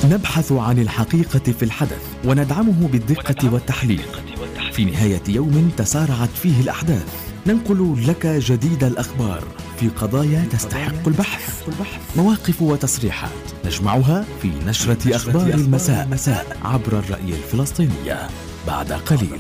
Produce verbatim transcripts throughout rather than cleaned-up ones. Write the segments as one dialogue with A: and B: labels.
A: نبحث عن الحقيقة في الحدث وندعمه بالدقة والتحليل. في نهاية يوم تسارعت فيه الأحداث ننقل لك جديد الأخبار في قضايا تستحق البحث، مواقف وتصريحات نجمعها في نشرة أخبار المساء مساء عبر الرأي الفلسطينية. بعد قليل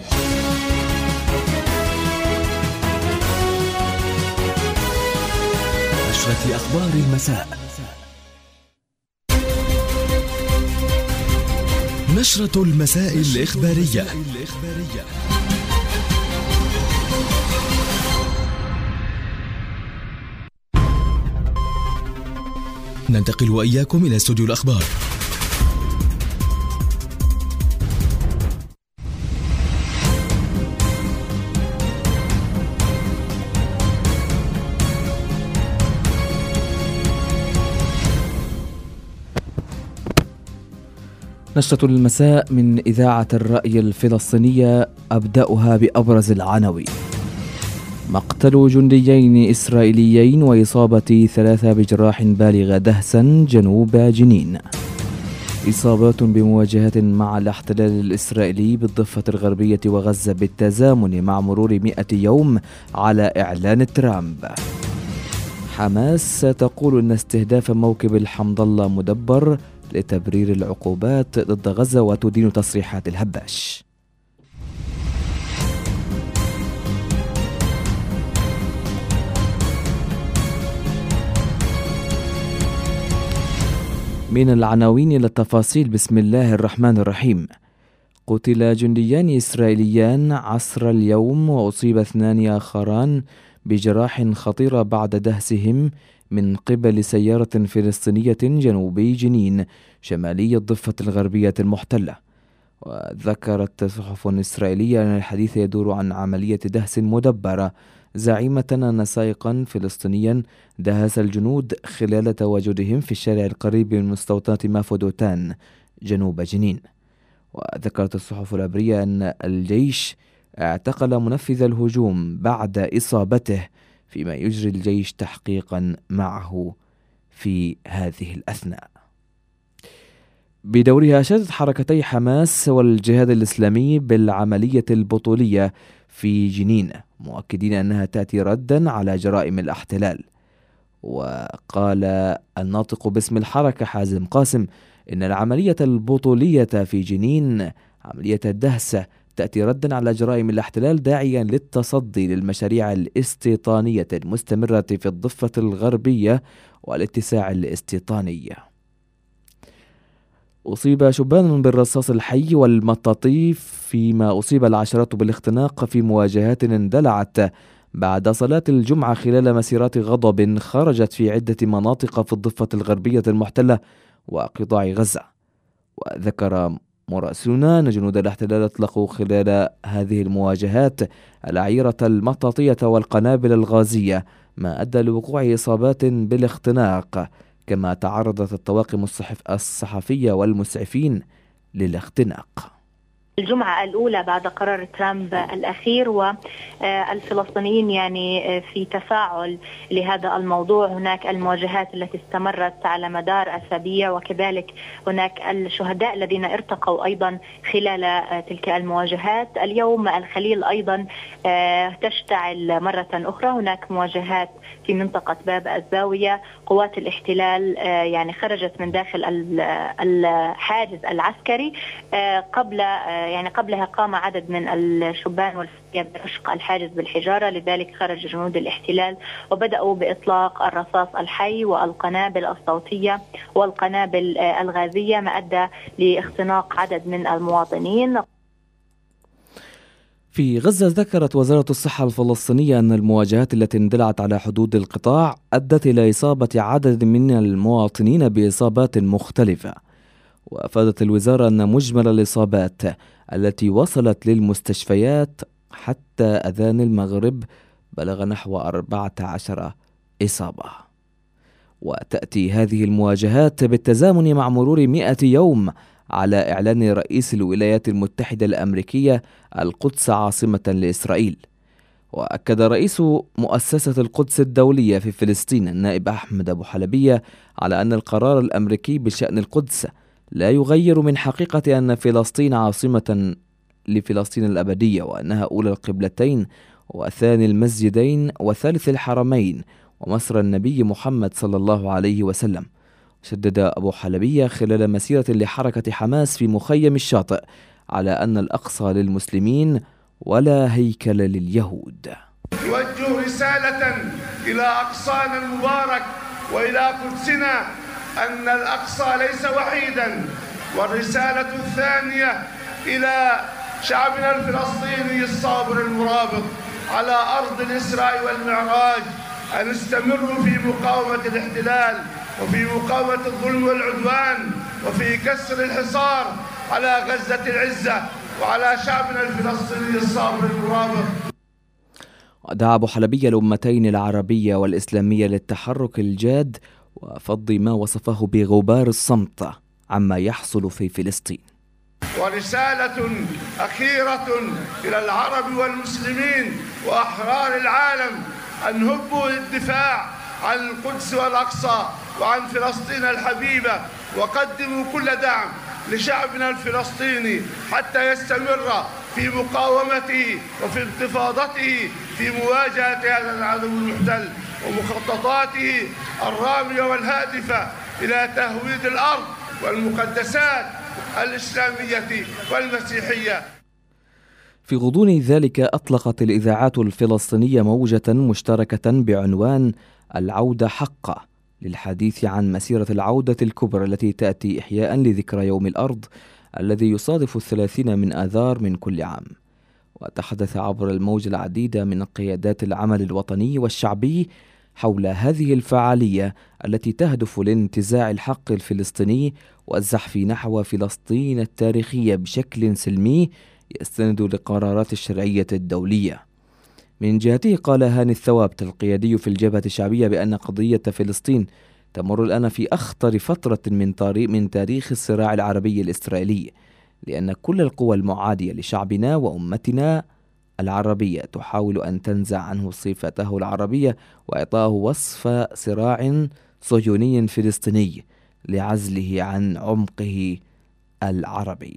A: نشرة أخبار المساء. نشرة المساء الإخبارية. ننتقل وإياكم إلى استوديو الأخبار.
B: نشرة المساء من إذاعة الرأي الفلسطينية، أبدأها بأبرز العناوين. مقتل جنديين إسرائيليين وإصابة ثلاثة بجراح بالغ دهسا جنوب جنين. إصابات بمواجهات مع الاحتلال الإسرائيلي بالضفة الغربية وغزة بالتزامن مع مرور مئة يوم على إعلان ترامب. حماس تقول أن استهداف موكب الحمد الله مدبر لتبرير العقوبات ضد غزة وتدين تصريحات الهباش. من العناوين إلى التفاصيل. بسم الله الرحمن الرحيم. قتل جنديان إسرائيليان عصر اليوم وأصيب اثنان آخران بجراح خطيرة بعد دهسهم من قبل سيارة فلسطينية جنوبي جنين شمالي الضفة الغربية المحتلة. وذكرت صحف إسرائيلية أن الحديث يدور عن عملية دهس مدبرة زعيمة أن سائقا فلسطينيا دهس الجنود خلال تواجدهم في الشارع القريب من مستوطنة مافودوتان جنوب جنين. وذكرت الصحف العبرية أن الجيش اعتقل منفذ الهجوم بعد إصابته، فيما يجري الجيش تحقيقا معه في هذه الأثناء. بدورها أشادت حركتي حماس والجهاد الإسلامي بالعملية البطولية في جنين، مؤكدين أنها تأتي ردا على جرائم الاحتلال. وقال الناطق باسم الحركة حازم قاسم إن العملية البطولية في جنين عملية الدهس تأتي ردا على جرائم الاحتلال، داعيا للتصدي للمشاريع الاستيطانية المستمرة في الضفة الغربية والاتساع الاستيطاني. أصيب شبان بالرصاص الحي والمطاطيف، فيما أصيب العشرات بالاختناق في مواجهات اندلعت بعد صلاة الجمعة خلال مسيرات غضب خرجت في عدة مناطق في الضفة الغربية المحتلة وقطاع غزة. وذكر مراسلون أن جنود الاحتلال أطلقوا خلال هذه المواجهات العيرة المطاطية والقنابل الغازية، ما أدى لوقوع إصابات بالاختناق، كما تعرضت الطواقم الصحفية والمسعفين للاختناق.
C: الجمعة الأولى بعد قرار ترامب الأخير، والفلسطينيين يعني في تفاعل لهذا الموضوع. هناك المواجهات التي استمرت على مدار أسابيع، وكذلك هناك الشهداء الذين ارتقوا أيضا خلال تلك المواجهات. اليوم الخليل أيضا تشتعل مرة أخرى. هناك مواجهات في منطقة باب الزاوية. قوات الاحتلال يعني خرجت من داخل الحاجز العسكري. قبل يعني قبلها قام عدد من الشبان والفتيان برشق الحاجز بالحجارة، لذلك خرج جنود الاحتلال وبدأوا بإطلاق الرصاص الحي والقنابل الصوتية والقنابل الغازية، ما أدى لاختناق عدد من المواطنين.
B: في غزة ذكرت وزارة الصحة الفلسطينية أن المواجهات التي اندلعت على حدود القطاع أدت إلى إصابة عدد من المواطنين بإصابات مختلفة. وأفادت الوزارة أن مجمل الإصابات التي وصلت للمستشفيات حتى أذان المغرب بلغ نحو أربعة عشر إصابة. وتأتي هذه المواجهات بالتزامن مع مرور مئة يوم على إعلان رئيس الولايات المتحدة الأمريكية القدس عاصمة لإسرائيل. وأكد رئيس مؤسسة القدس الدولية في فلسطين النائب أحمد أبو حلبية على أن القرار الأمريكي بشأن القدس لا يغير من حقيقة أن فلسطين عاصمة لفلسطين الأبدية، وأنها أولى القبلتين وثاني المسجدين وثالث الحرمين ومصر النبي محمد صلى الله عليه وسلم. شدد أبو حلبية خلال مسيرة لحركة حماس في مخيم الشاطئ على أن الأقصى للمسلمين ولا هيكل لليهود.
D: نوجه رسالة إلى أقصانا المبارك وإلى قدسنا أن الأقصى ليس وحيدا. والرسالة الثانية إلى شعبنا الفلسطيني الصابر المرابط على أرض الإسراء والمعراج أن استمروا في مقاومة الاحتلال وفي مقاومة الظلم والعدوان وفي كسر الحصار على غزة العزة وعلى شعبنا الفلسطيني الصابر المرابط.
B: ودعا أبو حلبية الأمتين العربية والإسلامية للتحرك الجاد وفض ما وصفه بغبار الصمت عما يحصل في فلسطين.
D: ورسالة أخيرة إلى العرب والمسلمين وأحرار العالم أن هبوا للدفاع عن القدس والأقصى وعن فلسطين الحبيبة، وقدموا كل دعم لشعبنا الفلسطيني حتى يستمر في مقاومته وفي انتفاضته في مواجهة هذا العدو المحتل ومخططاته الرامية والهادفة إلى تهويد الأرض والمقدسات الإسلامية والمسيحية.
B: في غضون ذلك أطلقت الإذاعات الفلسطينية موجة مشتركة بعنوان العودة حقة للحديث عن مسيرة العودة الكبرى التي تأتي إحياء لذكرى يوم الأرض الذي يصادف الثلاثين من آذار من كل عام. وتحدث عبر الموج العديد من قيادات العمل الوطني والشعبي حول هذه الفعالية التي تهدف لانتزاع الحق الفلسطيني والزحف نحو فلسطين التاريخية بشكل سلمي يستند لقرارات الشرعية الدولية. من جهته قال هاني الثوابت القيادي في الجبهة الشعبية بأن قضية فلسطين تمر الآن في أخطر فترة من طريق من تاريخ الصراع العربي الإسرائيلي، لأن كل القوى المعادية لشعبنا وأمتنا العربية تحاول أن تنزع عنه صفته العربية وإعطاه وصف صراع صهيوني فلسطيني لعزله عن عمقه العربي.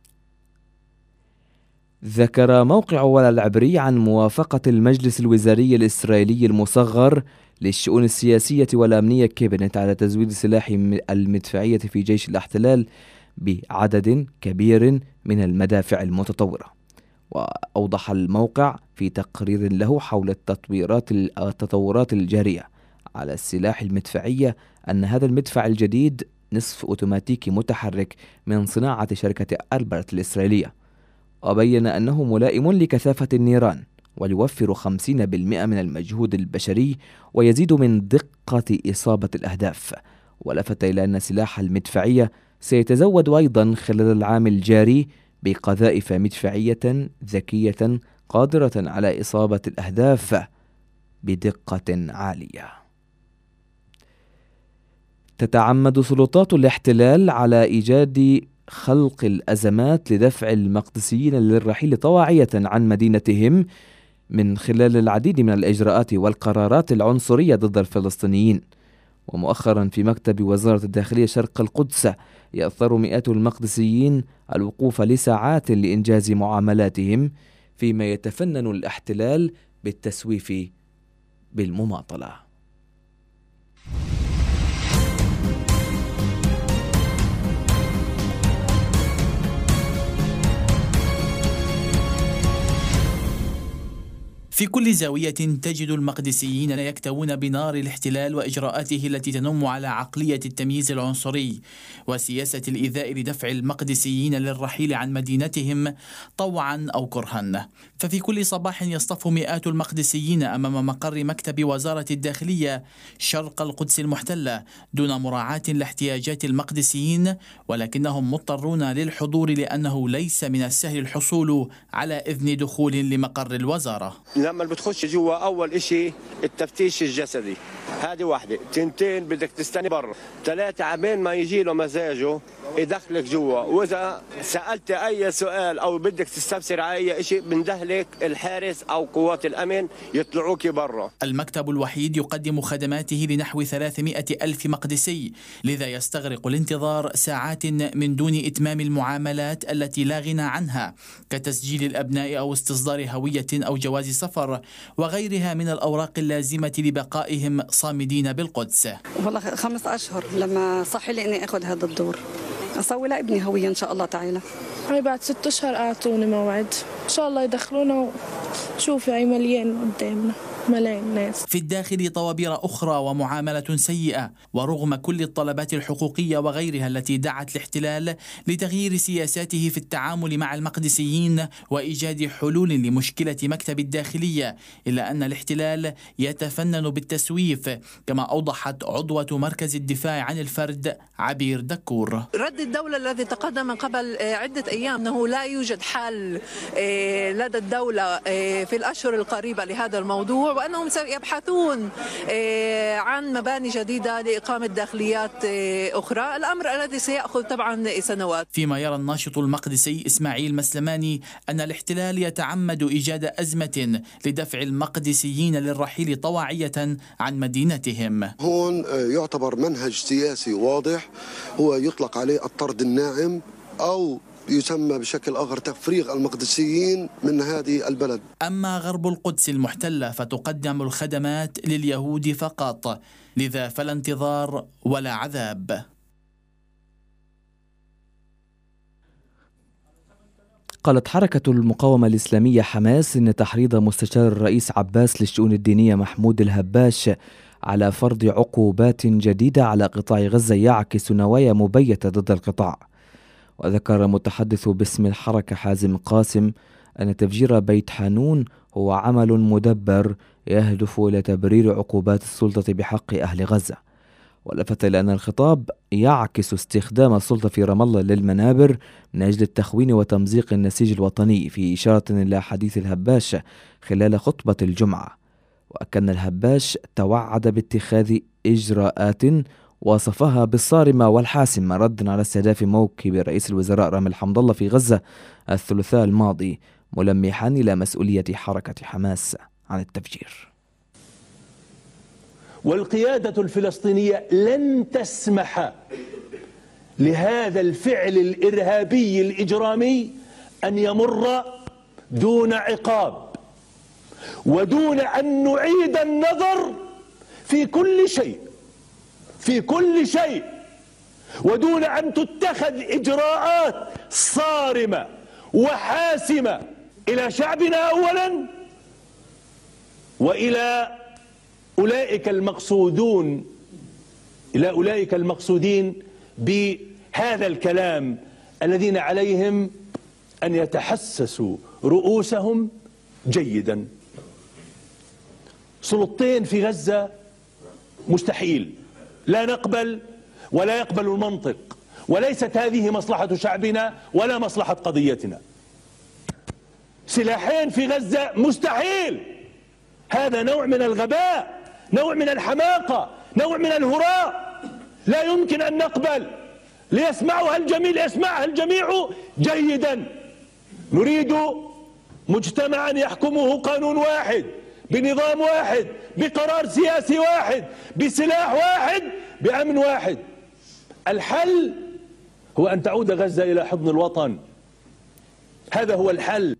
B: ذكر موقع ولا العبري عن موافقة المجلس الوزاري الإسرائيلي المصغر للشؤون السياسية والأمنية كابينت على تزويد سلاح المدفعية في جيش الاحتلال بعدد كبير من المدافع المتطورة. وأوضح الموقع في تقرير له حول التطويرات التطورات الجارية على السلاح المدفعية أن هذا المدفع الجديد نصف أوتوماتيكي متحرك من صناعة شركة ألبرت الإسرائيلية، وبين أنه ملائم لكثافة النيران ويوفر خمسين بالمئة من المجهود البشري ويزيد من دقة إصابة الأهداف. ولفت إلى أن سلاح المدفعية سيتزود أيضا خلال العام الجاري بقذائف مدفعية ذكية قادرة على إصابة الأهداف بدقة عالية. تتعمد سلطات الاحتلال على إيجاد خلق الأزمات لدفع المقدسيين للرحيل طواعية عن مدينتهم من خلال العديد من الإجراءات والقرارات العنصرية ضد الفلسطينيين. ومؤخرا في مكتب وزارة الداخلية شرق القدس يأثر مئات المقدسيين الوقوف لساعات لإنجاز معاملاتهم، فيما يتفنن الاحتلال بالتسويف بالمماطلة.
E: في كل زاوية تجد المقدسيين يكتوون بنار الاحتلال وإجراءاته التي تنم على عقلية التمييز العنصري وسياسة الإيذاء لدفع المقدسيين للرحيل عن مدينتهم طوعا أو كرها. ففي كل صباح يصطف مئات المقدسيين أمام مقر مكتب وزارة الداخلية شرق القدس المحتلة دون مراعاة لاحتياجات المقدسيين، ولكنهم مضطرون للحضور لأنه ليس من السهل الحصول على إذن دخول لمقر الوزارة.
F: لما بتخش جوا أول إشي التفتيش الجسدي، هذه واحدة. تنتين بدك تستني برا. ثلاثة عمين ما يجي له مزاجه يدخلك جوا، واذا سالت اي سؤال او بدك تستفسر على اي شيء بندهلك الحارس او قوات الامن يطلعوك برا.
E: المكتب الوحيد يقدم خدماته لنحو ثلاثمائة ألف مقدسي، لذا يستغرق الانتظار ساعات من دون إتمام المعاملات التي لا غنى عنها، كتسجيل الأبناء أو استصدار هوية أو جواز سفر وغيرها من الأوراق اللازمة لبقائهم صامدين بالقدس.
G: والله خمس أشهر لما صح لي إني أخذ هذا الدور، أسوي لابني هوية إن شاء الله تعالى.
H: هاي بعد ست أشهر أعطوني موعد، إن شاء الله يدخلونا وشوفي هاي مليان قدامنا، ملايين ناس.
E: في الداخل طوابير أخرى ومعاملة سيئة، ورغم كل الطلبات الحقوقية وغيرها التي دعت الاحتلال لتغيير سياساته في التعامل مع المقدسيين وإيجاد حلول لمشكلة مكتب الداخلية، إلا أن الاحتلال يتفنن بالتسويف، كما أوضحت عضوة مركز الدفاع عن الفرد عبير دكور.
I: رد الدولة الذي تقدم قبل عدة أيام أنه لا يوجد حل لدى الدولة في الأشهر القريبة لهذا الموضوع، وأنهم سيبحثون عن مباني جديدة لإقامة داخليات أخرى، الأمر الذي سيأخذ طبعا سنوات.
E: فيما يرى الناشط المقدسي إسماعيل مسلماني أن الاحتلال يتعمد إيجاد أزمة لدفع المقدسيين للرحيل طواعية عن مدينتهم.
J: هون يعتبر منهج سياسي واضح، هو يطلق عليه الطرد الناعم، أو يسمى بشكل آخر تفريغ المقدسيين من هذه البلد.
E: أما غرب القدس المحتلة فتقدم الخدمات لليهود فقط، لذا فلا انتظار ولا عذاب.
B: قالت حركة المقاومة الإسلامية حماس إن تحريض مستشار الرئيس عباس للشؤون الدينية محمود الهباش على فرض عقوبات جديدة على قطاع غزة يعكس نوايا مبيتة ضد القطاع. وذكر المتحدث باسم الحركة حازم قاسم أن تفجير بيت حانون هو عمل مدبر يهدف إلى تبرير عقوبات السلطة بحق أهل غزة، ولفت إلى أن الخطاب يعكس استخدام السلطة في رام الله للمنابر من أجل التخوين وتمزيق النسيج الوطني، في إشارة إلى حديث الهباش خلال خطبة الجمعة. وأكن الهباش توعد باتخاذ إجراءات وصفها بالصارمة والحاسمة ردا على استهداف موكب رئيس الوزراء رامي الحمد الله في غزة الثلاثاء الماضي، ملمحا إلى مسؤولية حركة حماس عن التفجير.
K: والقيادة الفلسطينية لن تسمح لهذا الفعل الإرهابي الإجرامي أن يمر دون عقاب، ودون أن نعيد النظر في كل شيء في كل شيء ودون أن تتخذ إجراءات صارمة وحاسمة إلى شعبنا أولا، وإلى أولئك المقصودون إلى أولئك المقصودين بهذا الكلام، الذين عليهم أن يتحسسوا رؤوسهم جيدا. سلطتين في غزة مستحيل، لا نقبل ولا يقبل المنطق، وليست هذه مصلحة شعبنا ولا مصلحة قضيتنا. سلاحين في غزة مستحيل، هذا نوع من الغباء، نوع من الحماقة، نوع من الهراء، لا يمكن أن نقبل. ليسمعها الجميع ليسمعها الجميع جيدا. نريد مجتمعا يحكمه قانون واحد، بنظام واحد، بقرار سياسي واحد، بسلاح واحد، بأمن واحد. الحل هو أن تعود غزة إلى حضن الوطن، هذا هو الحل.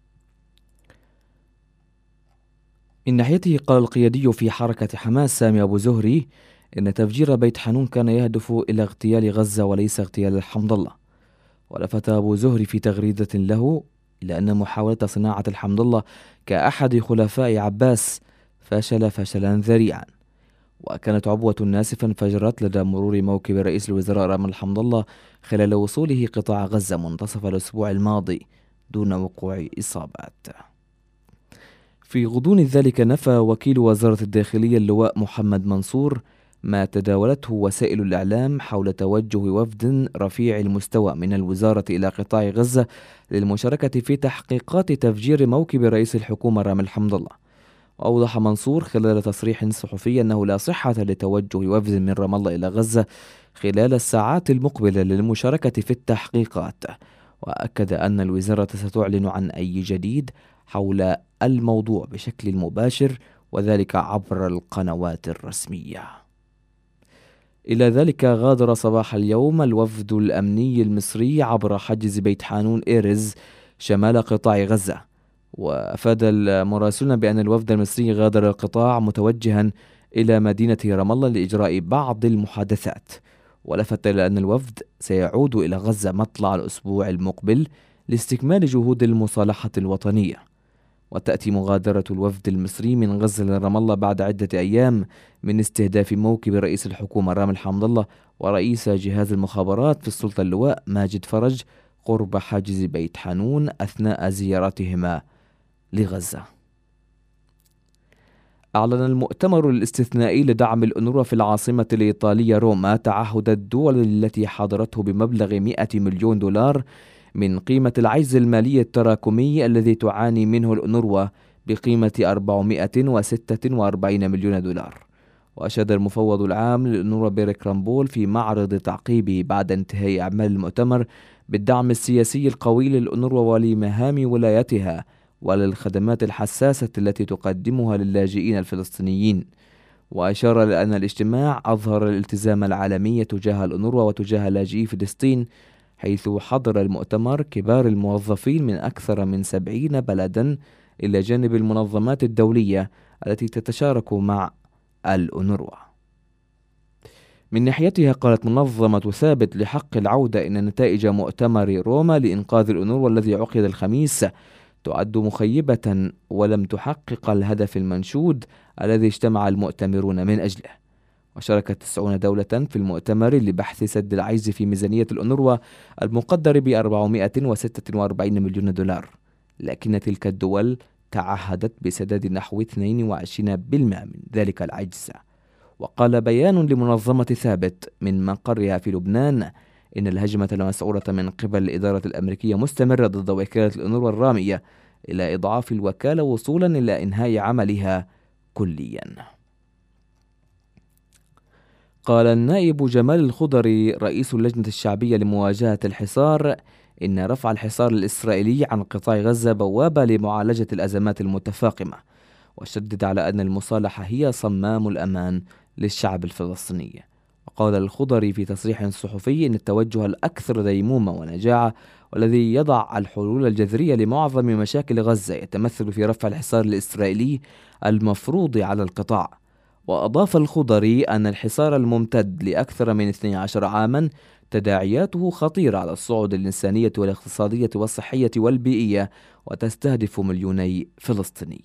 B: من ناحيته قال القيادي في حركة حماس سامي أبو زهري إن تفجير بيت حانون كان يهدف إلى اغتيال غزة وليس اغتيال الحمد الله. ولفت أبو زهري في تغريدة له إلى أن محاولة صناعة الحمد الله كأحد خلفاء عباس فشل فشلا ذريعا. وكانت عبوة ناسفة انفجرت لدى مرور موكب رئيس الوزراء رامي الحمد الله خلال وصوله قطاع غزة منتصف الأسبوع الماضي دون وقوع إصابات. في غضون ذلك نفى وكيل وزارة الداخلية اللواء محمد منصور ما تداولته وسائل الإعلام حول توجه وفد رفيع المستوى من الوزارة إلى قطاع غزة للمشاركة في تحقيقات تفجير موكب رئيس الحكومة رامي الحمد الله. وأوضح منصور خلال تصريح صحفي أنه لا صحة لتوجه وفد من رام الله إلى غزة خلال الساعات المقبلة للمشاركة في التحقيقات. وأكد أن الوزارة ستعلن عن أي جديد حول الموضوع بشكل مباشر، وذلك عبر القنوات الرسمية. إلى ذلك غادر صباح اليوم الوفد الأمني المصري عبر حاجز بيت حانون إيرز شمال قطاع غزة. وأفاد المراسلون بأن الوفد المصري غادر القطاع متوجها إلى مدينة رام الله لإجراء بعض المحادثات. ولفت إلى أن الوفد سيعود إلى غزة مطلع الأسبوع المقبل لاستكمال جهود المصالحة الوطنية. وتأتي مغادرة الوفد المصري من غزة لرام الله بعد عدة أيام من استهداف موكب رئيس الحكومة رامي حمد الله ورئيس جهاز المخابرات في السلطة اللواء ماجد فرج قرب حاجز بيت حانون أثناء زيارتهما لغزة. أعلن المؤتمر الاستثنائي لدعم الأونروا في العاصمة الإيطالية روما تعهد الدول التي حضرته بمبلغ مئة مليون دولار من قيمة العجز المالي التراكمي الذي تعاني منه الأونروا بقيمة أربعمئة وستة وأربعين مليون دولار. وأشاد المفوض العام للأونروا بيريك رامبول في معرض تعقيبه بعد انتهاء أعمال المؤتمر بالدعم السياسي القوي للأونروا ولمهام ولايتها وللخدمات الحساسة التي تقدمها للاجئين الفلسطينيين. وأشار لأن الاجتماع أظهر الالتزام العالمي تجاه الأونروا وتجاه لاجئي فلسطين، حيث حضر المؤتمر كبار الموظفين من أكثر من سبعين بلدا إلى جانب المنظمات الدولية التي تتشارك مع الأونروا. من ناحيتها قالت منظمة ثابت لحق العودة إن نتائج مؤتمر روما لإنقاذ الأونروا الذي عقد الخميس تعد مخيبة ولم تحقق الهدف المنشود الذي اجتمع المؤتمرون من أجله. وشاركت تسعون دولة في المؤتمر لبحث سد العجز في ميزانية الأونروا المقدر ب أربعمئة وستة وأربعين مليون دولار، لكن تلك الدول تعهدت بسداد نحو اثنين وعشرين بالمئة من ذلك العجز. وقال بيان لمنظمة ثابت من مقرها في لبنان إن الهجمة المسعورة من قبل الإدارة الأمريكية مستمرة ضد وكالة الأونروا الرامية إلى إضعاف الوكالة وصولا إلى إنهاء عملها كليا. قال النائب جمال الخضري رئيس اللجنة الشعبية لمواجهة الحصار إن رفع الحصار الإسرائيلي عن قطاع غزة بوابة لمعالجة الأزمات المتفاقمة، وشدد على أن المصالحة هي صمام الأمان للشعب الفلسطيني. وقال الخضري في تصريح صحفي إن التوجه الأكثر ديمومة ونجاعة والذي يضع الحلول الجذرية لمعظم مشاكل غزة يتمثل في رفع الحصار الإسرائيلي المفروض على القطاع. وأضاف الخضري أن الحصار الممتد لأكثر من اثني عشر عاما تداعياته خطيرة على الصعود الإنسانية والاقتصادية والصحية والبيئية وتستهدف مليوني فلسطيني.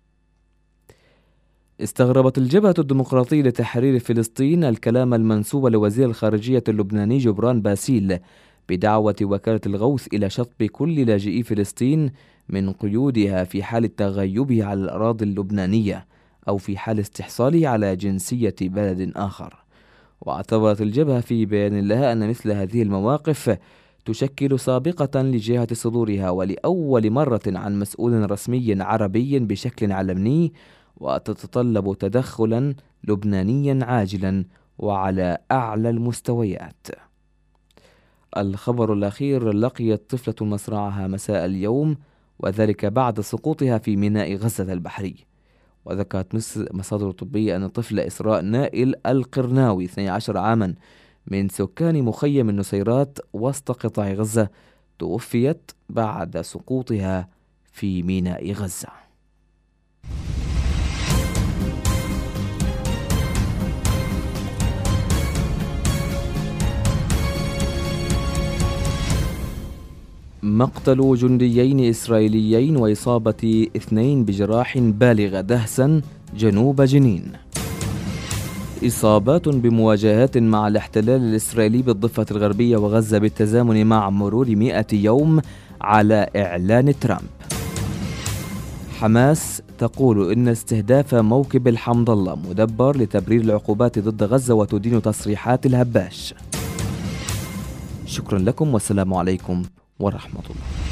B: استغربت الجبهة الديمقراطية لتحرير فلسطين الكلام المنسوب لوزير الخارجية اللبناني جبران باسيل بدعوة وكالة الغوث إلى شطب كل لاجئي فلسطين من قيودها في حال تغيبه على الأراضي اللبنانية أو في حال استحصاله على جنسية بلد آخر. واعتبرت الجبهة في بيان لها أن مثل هذه المواقف تشكل سابقة لجهة صدورها ولأول مرة عن مسؤول رسمي عربي بشكل علني، وتتطلب تدخلا لبنانيا عاجلا وعلى أعلى المستويات. الخبر الأخير: لقيت طفلة مصرعها مساء اليوم وذلك بعد سقوطها في ميناء غزة البحري. وذكرت مصادر طبية أن الطفلة إسراء نائل القرناوي اثني عشر عاما من سكان مخيم النصيرات وسط قطاع غزة توفيت بعد سقوطها في ميناء غزة. مقتل جنديين إسرائيليين وإصابة اثنين بجراح بالغة دهسا جنوب جنين. إصابات بمواجهات مع الاحتلال الإسرائيلي بالضفة الغربية وغزة بالتزامن مع مرور مئة يوم على إعلان ترامب. حماس تقول إن استهداف موكب الحمد الله مدبر لتبرير العقوبات ضد غزة وتدين تصريحات الهباش. شكرا لكم والسلام عليكم ورحمة الله.